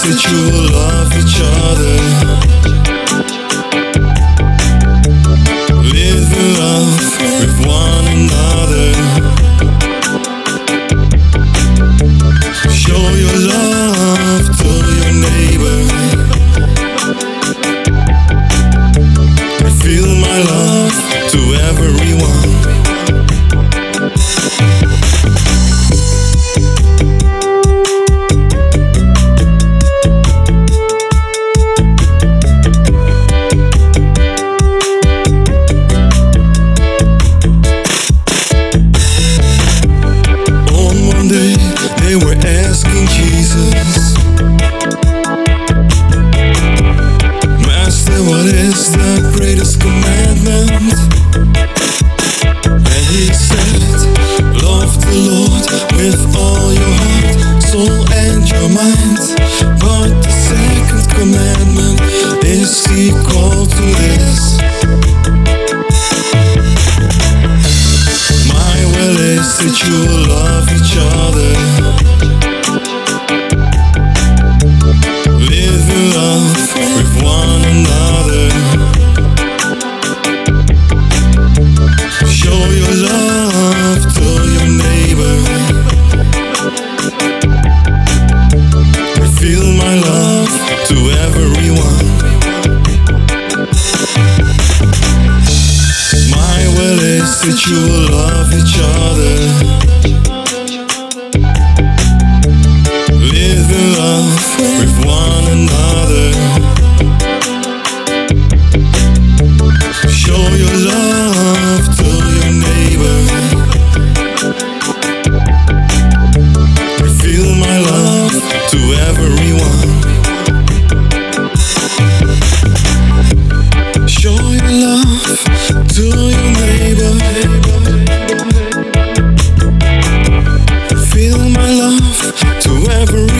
that you will love each other. Live in love with one another. Show your love to your neighbor. Feel my love to everyone. On one day they were asking Jesus, Master, what is the greatest commandment? And he said, love the Lord with all your heart, soul and your mind. But the second commandment is equal to this. My will is that you will love each other. Live in love with one another. Show your love to your neighbor. Feel my love to everyone. My will is that you will love each other. Live in love with one another. Show your love to your neighbor. Feel my love to everyone. Show your love to your neighbor. Feel my love to everyone.